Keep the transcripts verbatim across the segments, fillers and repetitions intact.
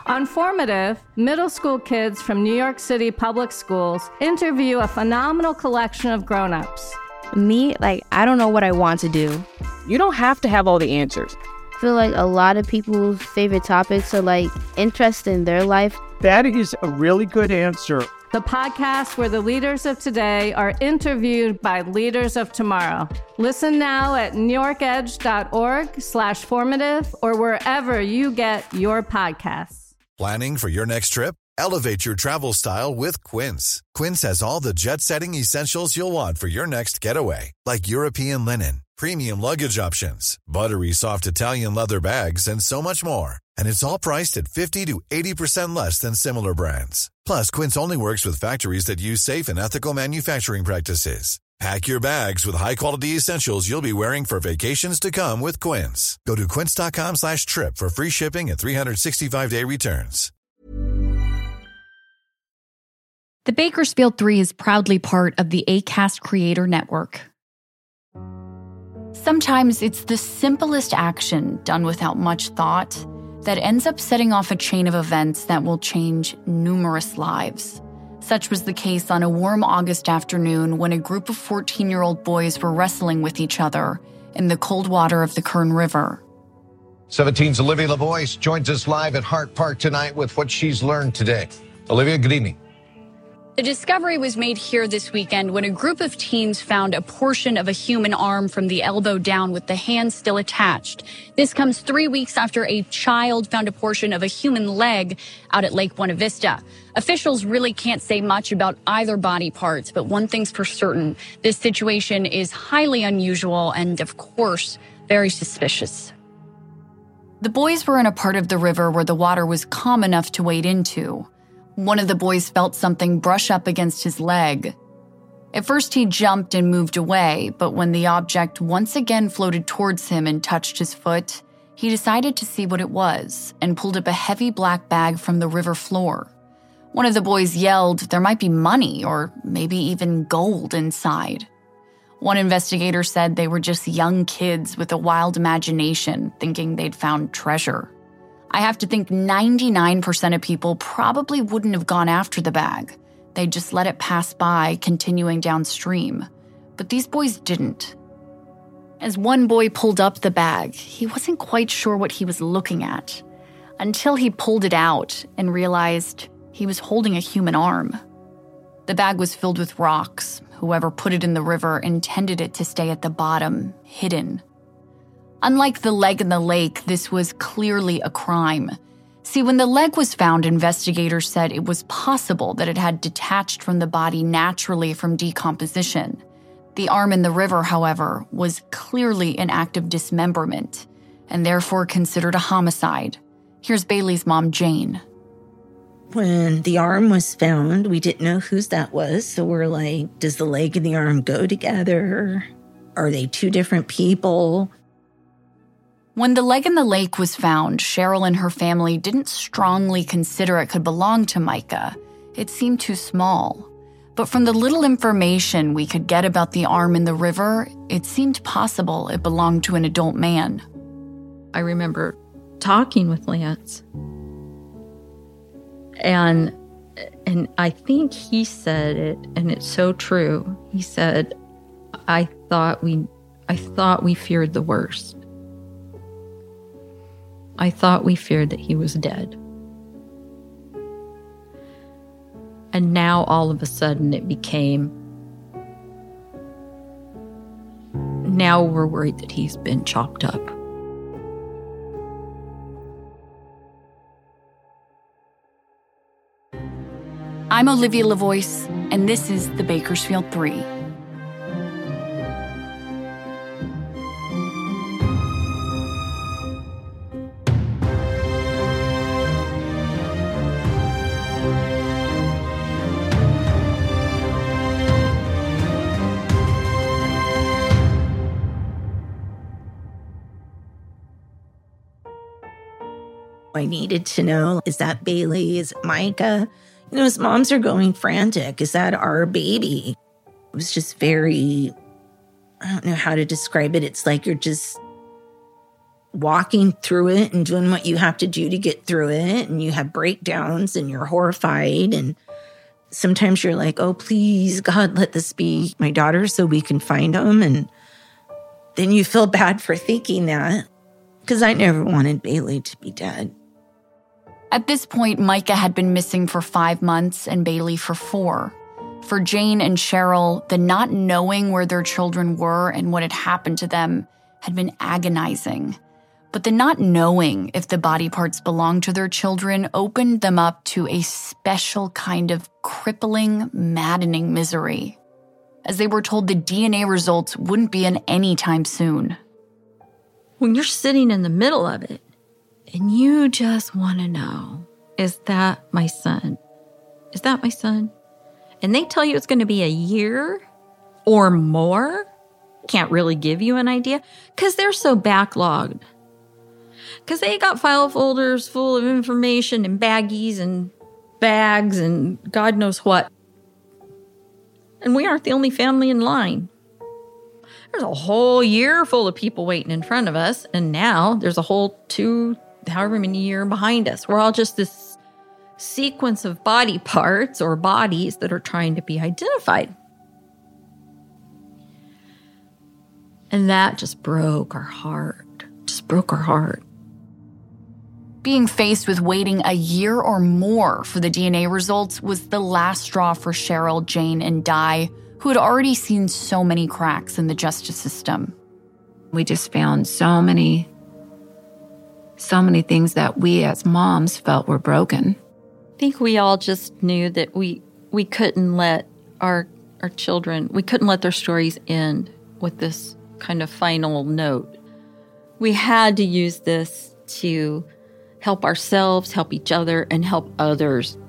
On Formative, middle school kids from New York City public schools interview a phenomenal collection of grown-ups. Me, like, I don't know what I want to do. You don't have to have all the answers. I feel like a lot of people's favorite topics are like interest in their life. That is a really good answer. The podcast where the leaders of today are interviewed by leaders of tomorrow. Listen now at newyorkedge.org slash formative or wherever you get your podcasts. Planning for your next trip? Elevate your travel style with Quince. Quince has all the jet-setting essentials you'll want for your next getaway, like European linen, premium luggage options, buttery soft Italian leather bags, and so much more. And it's all priced at fifty to eighty percent less than similar brands. Plus, Quince only works with factories that use safe and ethical manufacturing practices. Pack your bags with high-quality essentials you'll be wearing for vacations to come with Quince. Go to quince.com slash trip for free shipping and three sixty-five day returns. The Bakersfield three is proudly part of the Acast Creator Network. Sometimes it's the simplest action done without much thought that ends up setting off a chain of events that will change numerous lives. Such was the case on a warm August afternoon when a group of fourteen-year-old boys were wrestling with each other in the cold water of the Kern River. seventeen's Olivia LaVoice joins us live at Hart Park tonight with what she's learned today. Olivia, good evening. The discovery was made here this weekend when a group of teens found a portion of a human arm from the elbow down with the hand still attached. This comes three weeks after a child found a portion of a human leg out at Lake Buena Vista. Officials really can't say much about either body parts, but one thing's for certain, this situation is highly unusual and, of course, very suspicious. The boys were in a part of the river where the water was calm enough to wade into. One of the boys felt something brush up against his leg. At first, he jumped and moved away, but when the object once again floated towards him and touched his foot, he decided to see what it was and pulled up a heavy black bag from the river floor. One of the boys yelled there might be money or maybe even gold inside. One investigator said they were just young kids with a wild imagination thinking they'd found treasure. I have to think ninety-nine percent of people probably wouldn't have gone after the bag. They'd just let it pass by, continuing downstream. But these boys didn't. As one boy pulled up the bag, he wasn't quite sure what he was looking at, until he pulled it out and realized he was holding a human arm. The bag was filled with rocks. Whoever put it in the river intended it to stay at the bottom, hidden. Unlike the leg in the lake, this was clearly a crime. See, when the leg was found, investigators said it was possible that it had detached from the body naturally from decomposition. The arm in the river, however, was clearly an act of dismemberment, and therefore considered a homicide. Here's Bailey's mom, Jane. When the arm was found, we didn't know whose that was, so we're like, does the leg and the arm go together? Are they two different people? When the leg in the lake was found, Cheryl and her family didn't strongly consider it could belong to Micah. It seemed too small. But from the little information we could get about the arm in the river, it seemed possible it belonged to an adult man. I remember talking with Lance. And and I think he said it, and it's so true. He said, I thought we I thought we feared the worst. I thought we feared that he was dead. And now all of a sudden it became, now we're worried that he's been chopped up. I'm Olivia LaVoice, and this is the Bakersfield three. I needed to know, is that Bailey? Is it Micah? You know, his moms are going frantic. Is that our baby? It was just very, I don't know how to describe it. It's like you're just walking through it and doing what you have to do to get through it. And you have breakdowns and you're horrified. And sometimes you're like, oh, please, God, let this be my daughter so we can find them. And then you feel bad for thinking that, because I never wanted Bailey to be dead. At this point, Micah had been missing for five months and Bailey for four. For Jane and Cheryl, the not knowing where their children were and what had happened to them had been agonizing. But the not knowing if the body parts belonged to their children opened them up to a special kind of crippling, maddening misery, as they were told the D N A results wouldn't be in any time soon. When you're sitting in the middle of it, and you just want to know, is that my son? Is that my son? And they tell you it's going to be a year or more. Can't really give you an idea because they're so backlogged. Because they got file folders full of information and baggies and bags and God knows what. And we aren't the only family in line. There's a whole year full of people waiting in front of us. And now there's a whole two however many years behind us. We're all just this sequence of body parts or bodies that are trying to be identified. And that just broke our heart. Just broke our heart. Being faced with waiting a year or more for the D N A results was the last straw for Cheryl, Jane, and Di, who had already seen so many cracks in the justice system. We just found so many So many things that we as moms felt were broken. I think we all just knew that we we couldn't let our our children, we couldn't let their stories end with this kind of final note. We had to use this to help ourselves, help each other, and help others.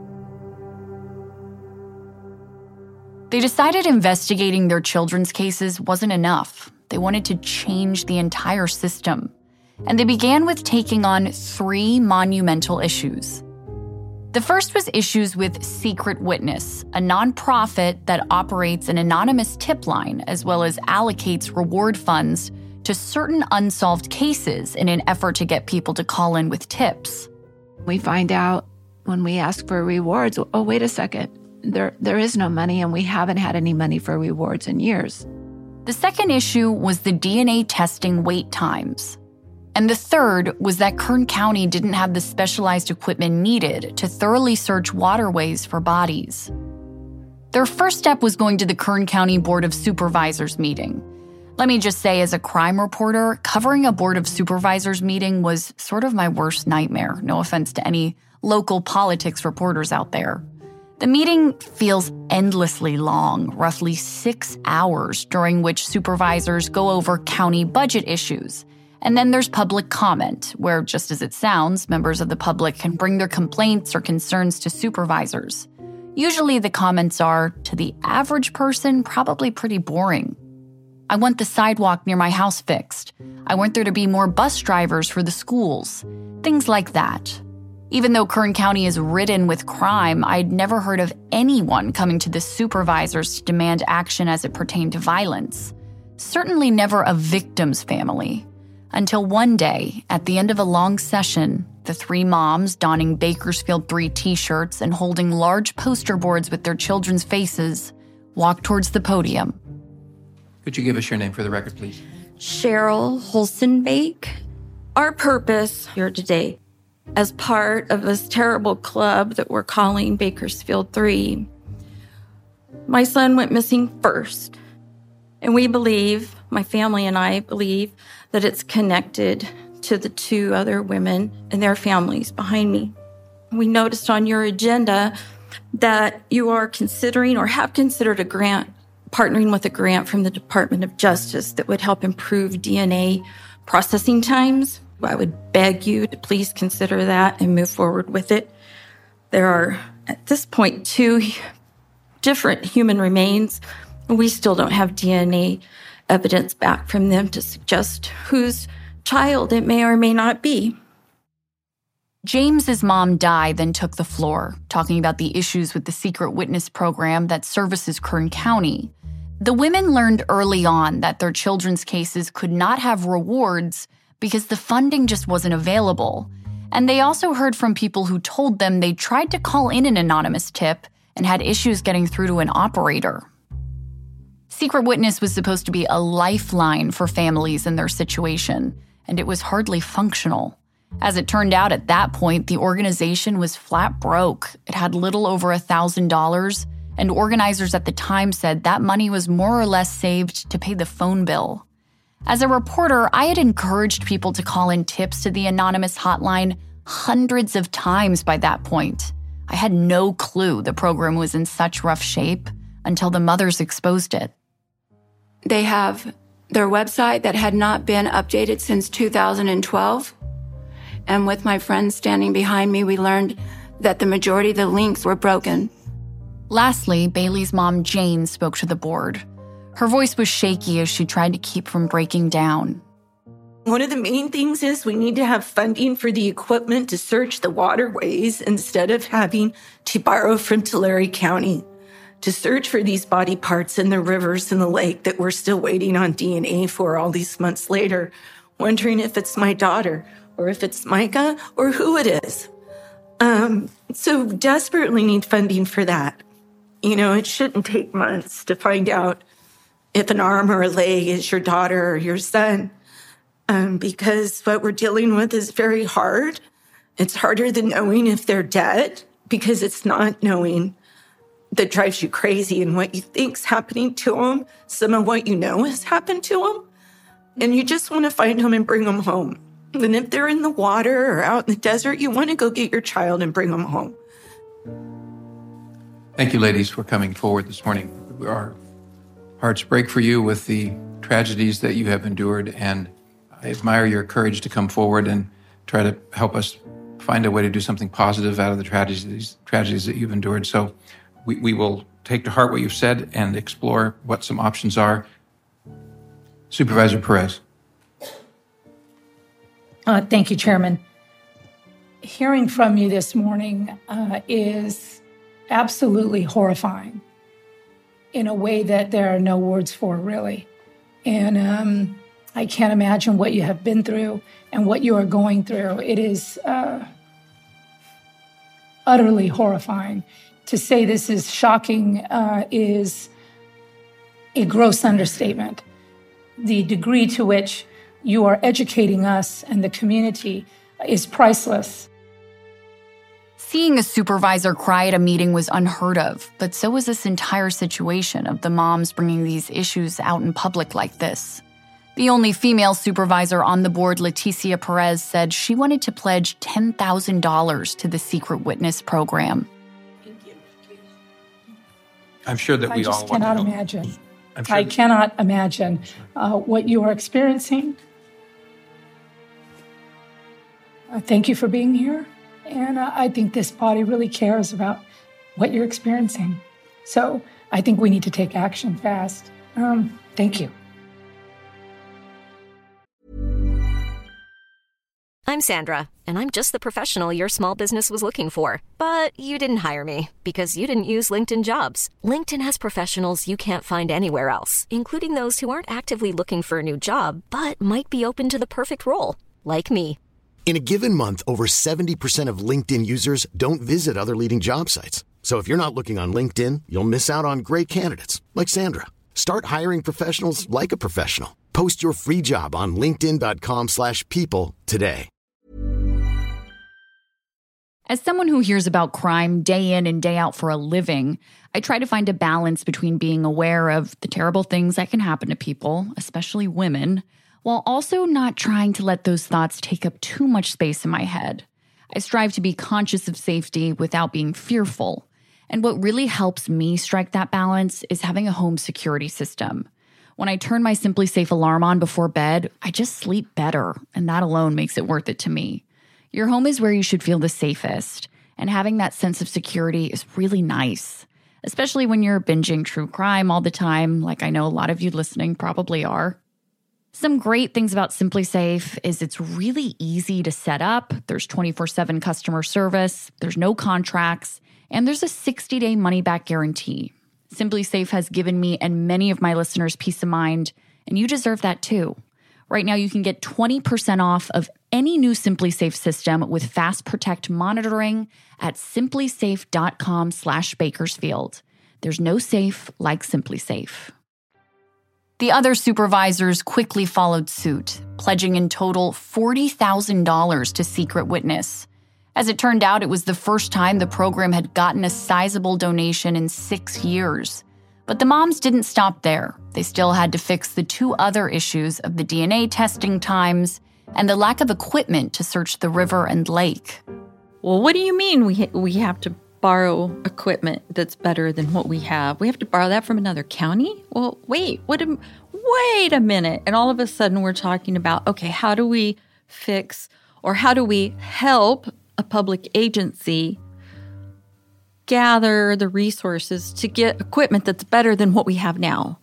They decided investigating their children's cases wasn't enough. They wanted to change the entire system. And they began with taking on three monumental issues. The first was issues with Secret Witness, a nonprofit that operates an anonymous tip line as well as allocates reward funds to certain unsolved cases in an effort to get people to call in with tips. We find out when we ask for rewards, oh, wait a second, there there is no money and we haven't had any money for rewards in years. The second issue was the D N A testing wait times. And the third was that Kern County didn't have the specialized equipment needed to thoroughly search waterways for bodies. Their first step was going to the Kern County Board of Supervisors meeting. Let me just say, as a crime reporter, covering a Board of Supervisors meeting was sort of my worst nightmare. No offense to any local politics reporters out there. The meeting feels endlessly long, roughly six hours, during which supervisors go over county budget issues. And then there's public comment, where, just as it sounds, members of the public can bring their complaints or concerns to supervisors. Usually the comments are, to the average person, probably pretty boring. I want the sidewalk near my house fixed. I want there to be more bus drivers for the schools. Things like that. Even though Kern County is ridden with crime, I'd never heard of anyone coming to the supervisors to demand action as it pertained to violence. Certainly never a victim's family. Until one day, at the end of a long session, the three moms, donning Bakersfield three t-shirts and holding large poster boards with their children's faces, walked towards the podium. Could you give us your name for the record, please? Cheryl Holstenbake. Our purpose here today, as part of this terrible club that we're calling Bakersfield three, my son went missing first. And we believe, my family and I believe, that it's connected to the two other women and their families behind me. We noticed on your agenda that you are considering or have considered a grant, partnering with a grant from the Department of Justice that would help improve D N A processing times. I would beg you to please consider that and move forward with it. There are, at this point, two different human remains. We still don't have D N A evidence back from them to suggest whose child it may or may not be. James's mom, Di, then took the floor, talking about the issues with the secret witness program that services Kern County. The women learned early on that their children's cases could not have rewards because the funding just wasn't available. And they also heard from people who told them they tried to call in an anonymous tip and had issues getting through to an operator. Secret Witness was supposed to be a lifeline for families in their situation, and it was hardly functional. As it turned out at that point, the organization was flat broke. It had little over one thousand dollars, and organizers at the time said that money was more or less saved to pay the phone bill. As a reporter, I had encouraged people to call in tips to the anonymous hotline hundreds of times by that point. I had no clue the program was in such rough shape until the mothers exposed it. They have their website that had not been updated since two thousand twelve. And with my friends standing behind me, we learned that the majority of the links were broken. Lastly, Bailey's mom, Jane, spoke to the board. Her voice was shaky as she tried to keep from breaking down. One of the main things is we need to have funding for the equipment to search the waterways instead of having to borrow from Tulare County to search for these body parts in the rivers and the lake that we're still waiting on D N A for all these months later, wondering if it's my daughter or if it's Micah or who it is. Um, so desperately need funding for that. You know, it shouldn't take months to find out if an arm or a leg is your daughter or your son, um, because what we're dealing with is very hard. It's harder than knowing if they're dead, because it's not knowing that drives you crazy, and what you think's happening to them, some of what you know has happened to them, and you just want to find them and bring them home. And if they're in the water or out in the desert, you want to go get your child and bring them home. Thank you, ladies, for coming forward this morning. Our hearts break for you with the tragedies that you have endured, and I admire your courage to come forward and try to help us find a way to do something positive out of the tragedies, tragedies that you've endured. So we, we will take to heart what you've said and explore what some options are. Supervisor Perez. Uh, thank you, Chairman. Hearing from you this morning uh, is absolutely horrifying in a way that there are no words for, really. And um, I can't imagine what you have been through and what you are going through. It is uh, utterly horrifying. To say this is shocking uh, is a gross understatement. The degree to which you are educating us and the community is priceless. Seeing a supervisor cry at a meeting was unheard of, but so was this entire situation of the moms bringing these issues out in public like this. The only female supervisor on the board, Leticia Perez, said she wanted to pledge ten thousand dollars to the Secret Witness program. I'm sure that we I just all want to cannot help. imagine. I'm sure I that- cannot imagine uh, what you are experiencing. Uh, thank you for being here. And uh, I think this body really cares about what you're experiencing. So I think we need to take action fast. Um, thank you. I'm Sandra, and I'm just the professional your small business was looking for. But you didn't hire me because you didn't use LinkedIn Jobs. LinkedIn has professionals you can't find anywhere else, including those who aren't actively looking for a new job, but might be open to the perfect role, like me. In a given month, over seventy percent of LinkedIn users don't visit other leading job sites. So if you're not looking on LinkedIn, you'll miss out on great candidates like Sandra. Start hiring professionals like a professional. Post your free job on linkedin dot com slash people today. As someone who hears about crime day in and day out for a living, I try to find a balance between being aware of the terrible things that can happen to people, especially women, while also not trying to let those thoughts take up too much space in my head. I strive to be conscious of safety without being fearful. And what really helps me strike that balance is having a home security system. When I turn my Simply Safe alarm on before bed, I just sleep better, and that alone makes it worth it to me. Your home is where you should feel the safest, and having that sense of security is really nice, especially when you're binging true crime all the time, like I know a lot of you listening probably are. Some great things about Simply Safe is it's really easy to set up. There's twenty-four seven customer service, there's no contracts, and there's a sixty-day money-back guarantee. Simply Safe has given me and many of my listeners peace of mind, and you deserve that too. Right now, you can get twenty percent off of any new SimpliSafe system with Fast Protect monitoring at simplysafe.com slash Bakersfield. There's no safe like SimpliSafe. The other supervisors quickly followed suit, pledging in total forty thousand dollars to Secret Witness. As it turned out, it was the first time the program had gotten a sizable donation in six years. But the moms didn't stop there. They still had to fix the two other issues of the D N A testing times and the lack of equipment to search the river and lake. Well, what do you mean we ha- we have to borrow equipment that's better than what we have? We have to borrow that from another county? Well, wait, what a, wait a minute. And all of a sudden we're talking about, okay, how do we fix or how do we help a public agency gather the resources to get equipment that's better than what we have now?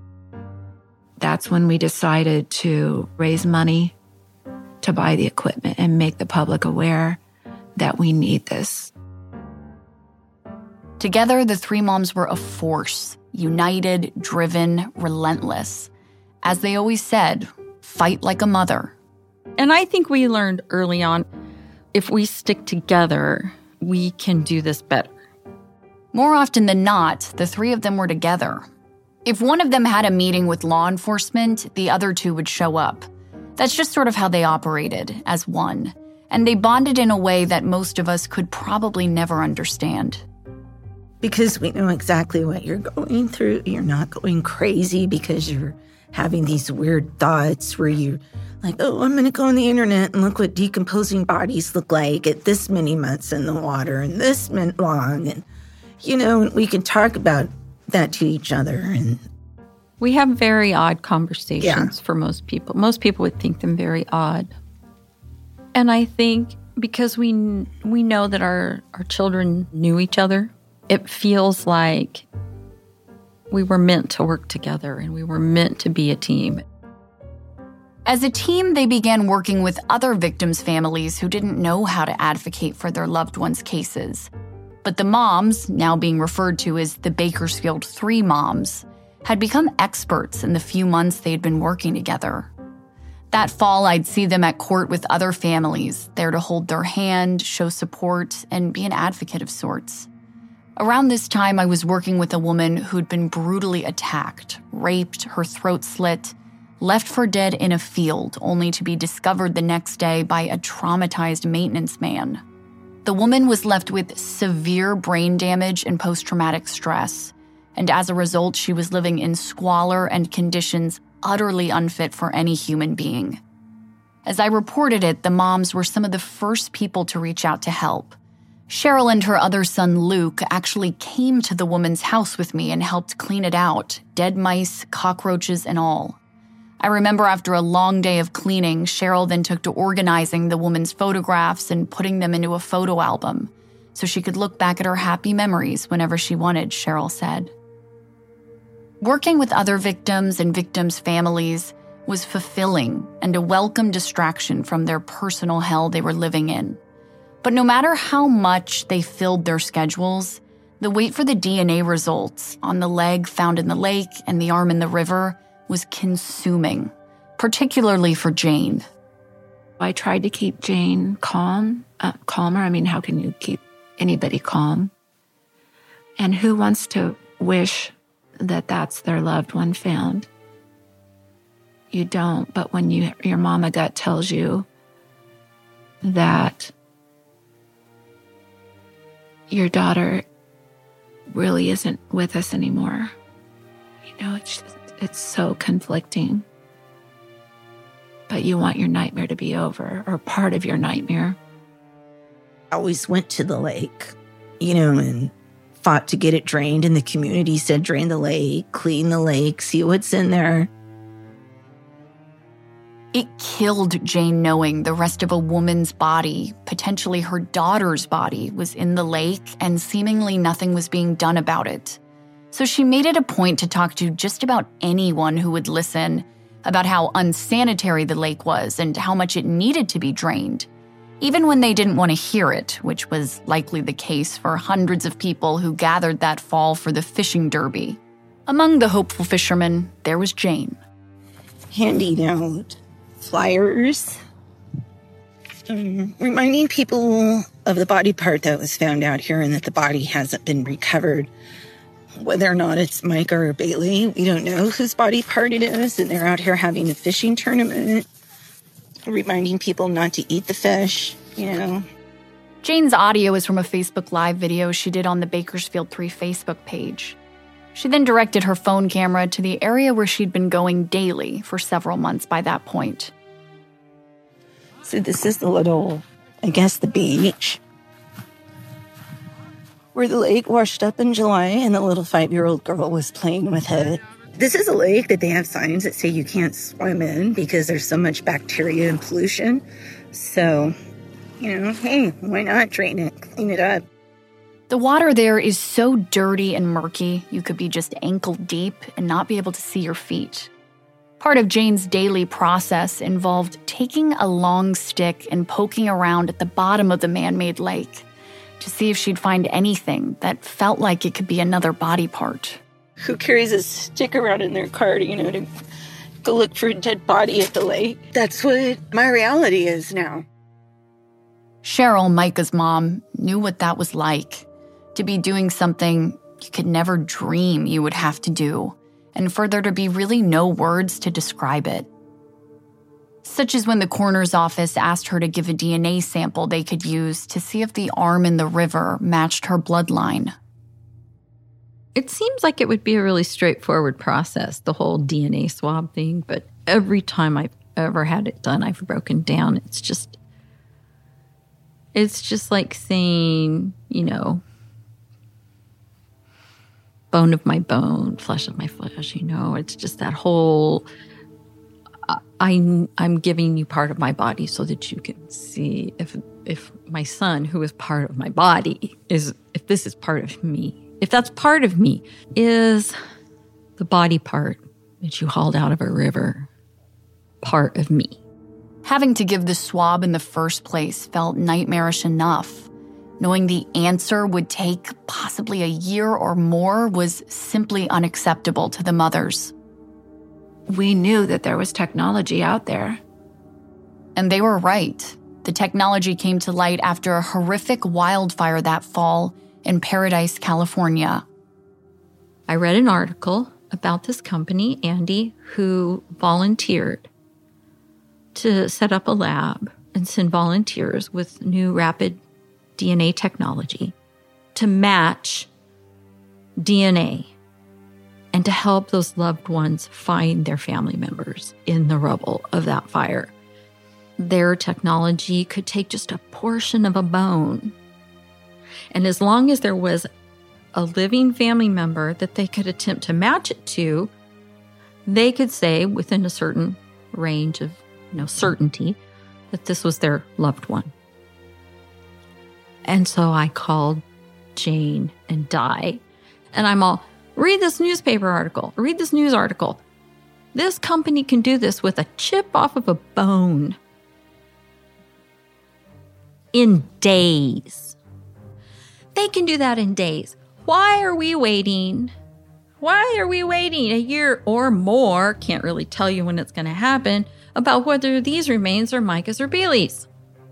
That's when we decided to raise money to buy the equipment and make the public aware that we need this. Together, the three moms were a force, united, driven, relentless. As they always said, fight like a mother. And I think we learned early on, if we stick together, we can do this better. More often than not, the three of them were together. If one of them had a meeting with law enforcement, the other two would show up. That's just sort of how they operated, as one. And they bonded in a way that most of us could probably never understand. Because we know exactly what you're going through. You're not going crazy because you're having these weird thoughts where you're like, oh, I'm going to go on the internet and look what decomposing bodies look like at this many months in the water and this minute long. And, you know, we can talk about that to each other. And we have very odd conversations yeah. for most people. Most people would think them very odd. And I think because we we know that our, our children knew each other, it feels like we were meant to work together and we were meant to be a team. As a team, they began working with other victims' families who didn't know how to advocate for their loved ones' cases. But the moms, now being referred to as the Bakersfield Three Moms, had become experts in the few months they had been working together. That fall, I'd see them at court with other families, there to hold their hand, show support, and be an advocate of sorts. Around this time, I was working with a woman who'd been brutally attacked, raped, her throat slit, left for dead in a field, only to be discovered the next day by a traumatized maintenance man. The woman was left with severe brain damage and post-traumatic stress, and as a result, she was living in squalor and conditions utterly unfit for any human being. As I reported it, the moms were some of the first people to reach out to help. Cheryl and her other son, Luke, actually came to the woman's house with me and helped clean it out, dead mice, cockroaches, and all. I remember after a long day of cleaning, Cheryl then took to organizing the woman's photographs and putting them into a photo album so she could look back at her happy memories whenever she wanted, Cheryl said. Working with other victims and victims' families was fulfilling and a welcome distraction from their personal hell they were living in. But no matter how much they filled their schedules, the wait for the D N A results on the leg found in the lake and the arm in the river was consuming, particularly for Jane. I tried to keep Jane calm, uh, calmer. I mean, how can you keep anybody calm? And who wants to wish that that's their loved one found? You don't, but when you your mama gut tells you that your daughter really isn't with us anymore, you know, it's just, it's so conflicting. But you want your nightmare to be over, or part of your nightmare. I always went to the lake, you know, and fought to get it drained. And the community said, drain the lake, clean the lake, see what's in there. It killed Jane knowing the rest of a woman's body, potentially her daughter's body, was in the lake and seemingly nothing was being done about it. So she made it a point to talk to just about anyone who would listen about how unsanitary the lake was and how much it needed to be drained, even when they didn't want to hear it, which was likely the case for hundreds of people who gathered that fall for the fishing derby. Among the hopeful fishermen, there was Jane. Handing out flyers um, reminding people of the body part that was found out here and that the body hasn't been recovered. Whether or not it's Micah or Bailey, we don't know whose body part it is, and they're out here having a fishing tournament, reminding people not to eat the fish, you know. Jane's audio is from a Facebook Live video she did on the Bakersfield three Facebook page. She then directed her phone camera to the area where she'd been going daily for several months by that point. So this is the little, I guess, the beach where the lake washed up in July and the little five-year-old girl was playing with it. This is a lake that they have signs that say you can't swim in because there's so much bacteria and pollution. So, you know, hey, why not drain it, clean it up? The water there is so dirty and murky, you could be just ankle deep and not be able to see your feet. Part of Jane's daily process involved taking a long stick and poking around at the bottom of the man-made lake to see if she'd find anything that felt like it could be another body part. Who carries a stick around in their car, you know, to go look for a dead body at the lake? That's what my reality is now. Cheryl, Micah's mom, knew what that was like. To be doing something you could never dream you would have to do, and for there to be really no words to describe it. Such as when the coroner's office asked her to give a D N A sample they could use to see if the arm in the river matched her bloodline. It seems like it would be a really straightforward process, the whole D N A swab thing, but every time I've ever had it done, I've broken down. It's just, it's just like saying, you know, bone of my bone, flesh of my flesh, you know, it's just that whole, I, I'm giving you part of my body so that you can see if if my son, who is part of my body, is, if this is part of me, if that's part of me, is the body part that you hauled out of a river part of me. Having to give the swab in the first place felt nightmarish enough. Knowing the answer would take possibly a year or more was simply unacceptable to the mothers. We knew that there was technology out there. And they were right. The technology came to light after a horrific wildfire that fall in Paradise, California. I read an article about this company, Andy, who volunteered to set up a lab and send volunteers with new rapid D N A technology to match D N A and to help those loved ones find their family members in the rubble of that fire. Their technology could take just a portion of a bone. And as long as there was a living family member that they could attempt to match it to, they could say within a certain range of, you know, certainty that this was their loved one. And so I called Jane and Di, and I'm all, read this newspaper article, read this news article. This company can do this with a chip off of a bone in days. They can do that in days. Why are we waiting? Why are we waiting a year or more? Can't really tell you when it's going to happen about whether these remains are Micah's or Bailey's.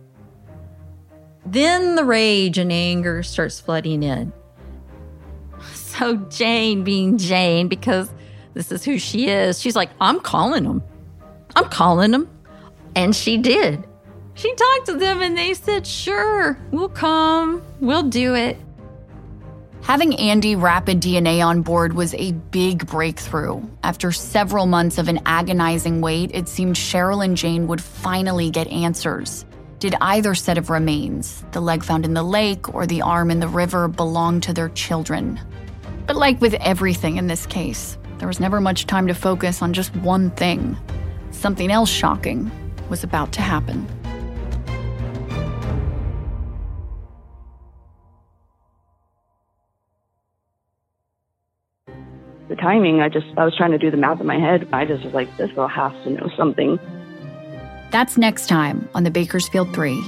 Then the rage and anger starts flooding in. So Jane, being Jane, because this is who she is, she's like, I'm calling them. I'm calling them. And she did. She talked to them and they said, sure, we'll come. We'll do it. Having Andy Rapid D N A on board was a big breakthrough. After several months of an agonizing wait, it seemed Cheryl and Jane would finally get answers. Did either set of remains, the leg found in the lake or the arm in the river, belong to their children? But like with everything in this case, there was never much time to focus on just one thing. Something else shocking was about to happen. The timing, I just, I was trying to do the math in my head. I just was like, this girl has to know something. That's next time on the Bakersfield three.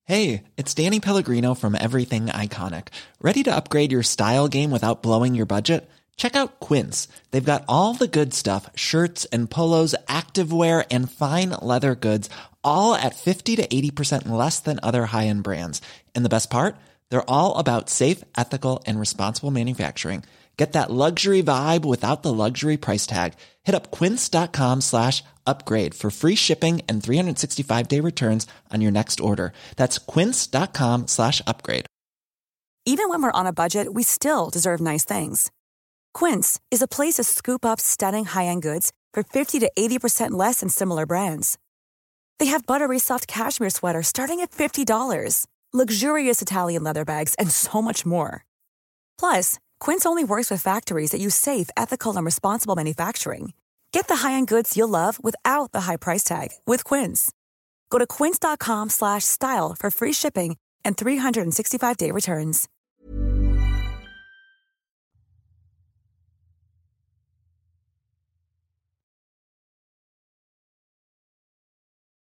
Hey, it's Danny Pellegrino from Everything Iconic. Ready to upgrade your style game without blowing your budget? Check out Quince. They've got all the good stuff, shirts and polos, activewear, and fine leather goods, all at fifty to eighty percent less than other high-end brands. And the best part? They're all about safe, ethical, and responsible manufacturing. Get that luxury vibe without the luxury price tag. Hit up quince.com slash upgrade for free shipping and three sixty-five day returns on your next order. That's quince.com slash upgrade. Even when we're on a budget, we still deserve nice things. Quince is a place to scoop up stunning high-end goods for fifty to eighty percent less than similar brands. They have buttery soft cashmere sweaters starting at fifty dollars, luxurious Italian leather bags, and so much more. Plus, Quince only works with factories that use safe, ethical, and responsible manufacturing. Get the high-end goods you'll love without the high price tag with Quince. Go to quince.com slash style for free shipping and three sixty-five day returns.